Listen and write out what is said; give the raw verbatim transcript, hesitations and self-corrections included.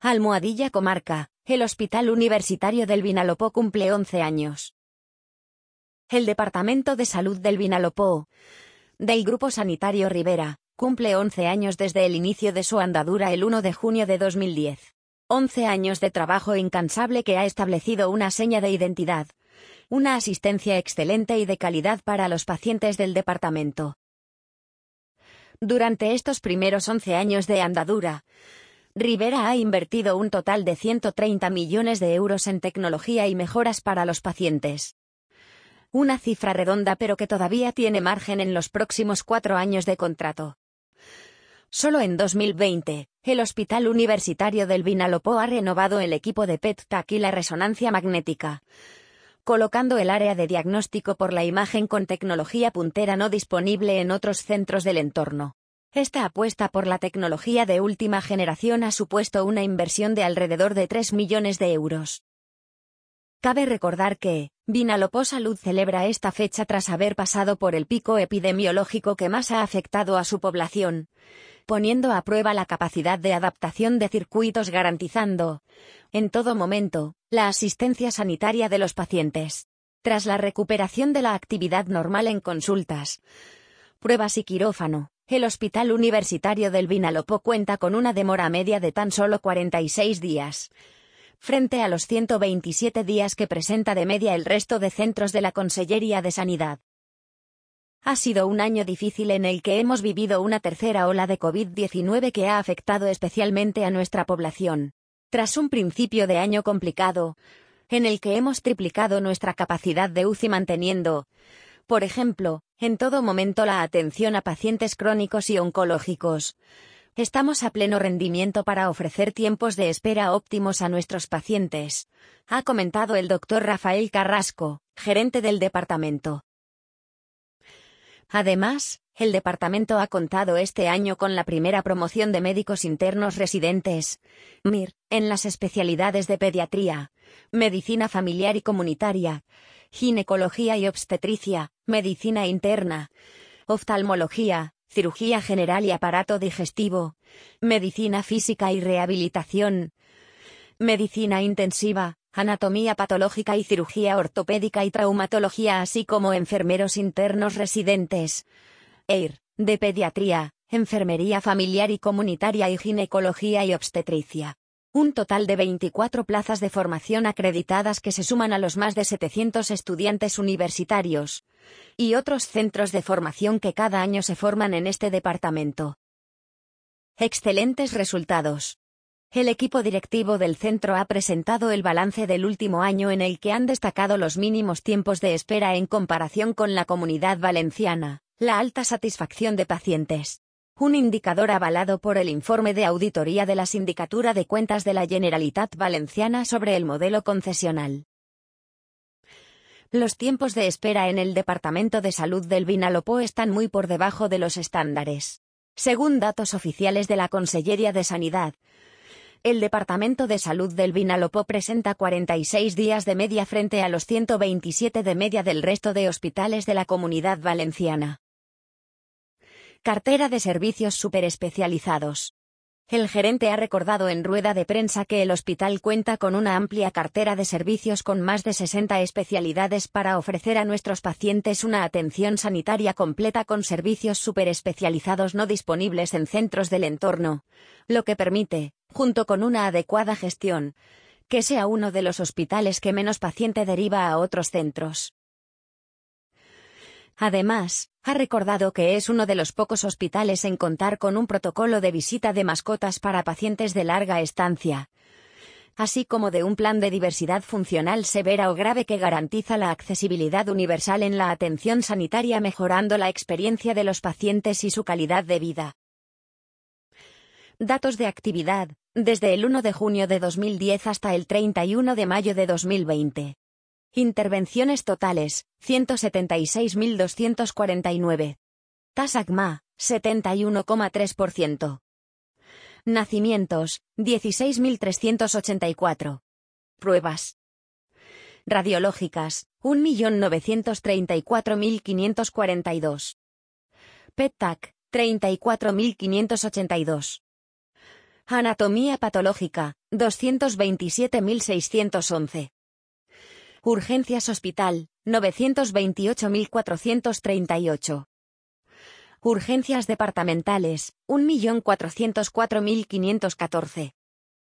Almohadilla Comarca, el Hospital Universitario del Vinalopó cumple once años. El Departamento de Salud del Vinalopó, del Grupo Sanitario Ribera, cumple once años desde el inicio de su andadura el uno de junio de dos mil diez. once años de trabajo incansable que ha establecido una seña de identidad, una asistencia excelente y de calidad para los pacientes del departamento. Durante estos primeros once años de andadura, Ribera ha invertido un total de ciento treinta millones de euros en tecnología y mejoras para los pacientes. Una cifra redonda pero que todavía tiene margen en los próximos cuatro años de contrato. Solo en dos mil veinte, el Hospital Universitario del Vinalopó ha renovado el equipo de P E T-T A C y la resonancia magnética, colocando el área de diagnóstico por la imagen con tecnología puntera no disponible en otros centros del entorno. Esta apuesta por la tecnología de última generación ha supuesto una inversión de alrededor de tres millones de euros. Cabe recordar que Vinalopó Salud celebra esta fecha tras haber pasado por el pico epidemiológico que más ha afectado a su población, poniendo a prueba la capacidad de adaptación de circuitos garantizando, en todo momento, la asistencia sanitaria de los pacientes. Tras la recuperación de la actividad normal en consultas, pruebas y quirófano, el Hospital Universitario del Vinalopó cuenta con una demora media de tan solo cuarenta y seis días, frente a los ciento veintisiete días que presenta de media el resto de centros de la Consellería de Sanidad. Ha sido un año difícil en el que hemos vivido una tercera ola de COVID diecinueve que ha afectado especialmente a nuestra población. Tras un principio de año complicado, en el que hemos triplicado nuestra capacidad de U C I manteniendo, por ejemplo, en todo momento la atención a pacientes crónicos y oncológicos, estamos a pleno rendimiento para ofrecer tiempos de espera óptimos a nuestros pacientes, ha comentado el doctor Rafael Carrasco, gerente del departamento. Además, el departamento ha contado este año con la primera promoción de médicos internos residentes, M I R, en las especialidades de pediatría, medicina familiar y comunitaria, ginecología y obstetricia, medicina interna, oftalmología, cirugía general y aparato digestivo, medicina física y rehabilitación, medicina intensiva, anatomía patológica y cirugía ortopédica y traumatología, así como enfermeros internos residentes, E I R, de pediatría, enfermería familiar y comunitaria y ginecología y obstetricia. Un total de veinticuatro plazas de formación acreditadas que se suman a los más de setecientos estudiantes universitarios y otros centros de formación que cada año se forman en este departamento. Excelentes resultados. El equipo directivo del centro ha presentado el balance del último año en el que han destacado los mínimos tiempos de espera en comparación con la Comunidad Valenciana, la alta satisfacción de pacientes, un indicador avalado por el informe de auditoría de la Sindicatura de Cuentas de la Generalitat Valenciana sobre el modelo concesional. Los tiempos de espera en el Departamento de Salud del Vinalopó están muy por debajo de los estándares. Según datos oficiales de la Consellería de Sanidad, el Departamento de Salud del Vinalopó presenta cuarenta y seis días de media frente a los ciento veintisiete de media del resto de hospitales de la Comunidad Valenciana. Cartera de servicios superespecializados. El gerente ha recordado en rueda de prensa que el hospital cuenta con una amplia cartera de servicios con más de sesenta especialidades para ofrecer a nuestros pacientes una atención sanitaria completa con servicios superespecializados no disponibles en centros del entorno, lo que permite, junto con una adecuada gestión, que sea uno de los hospitales que menos paciente deriva a otros centros. Además, ha recordado que es uno de los pocos hospitales en contar con un protocolo de visita de mascotas para pacientes de larga estancia, así como de un plan de diversidad funcional severa o grave que garantiza la accesibilidad universal en la atención sanitaria, mejorando la experiencia de los pacientes y su calidad de vida. Datos de actividad, desde el uno de junio de dos mil diez hasta el treinta y uno de mayo de dos mil veinte. Intervenciones totales, ciento setenta y seis mil doscientos cuarenta y nueve. Tasa C M A, setenta y uno coma tres por ciento. Nacimientos, dieciséis mil trescientos ochenta y cuatro. Pruebas radiológicas, un millón novecientos treinta y cuatro mil quinientos cuarenta y dos. P E T-T A C, treinta y cuatro mil quinientos ochenta y dos. Anatomía patológica, doscientos veintisiete mil seiscientos once. Urgencias hospital, novecientos veintiocho mil cuatrocientos treinta y ocho. Urgencias departamentales, un millón cuatrocientos cuatro mil quinientos catorce.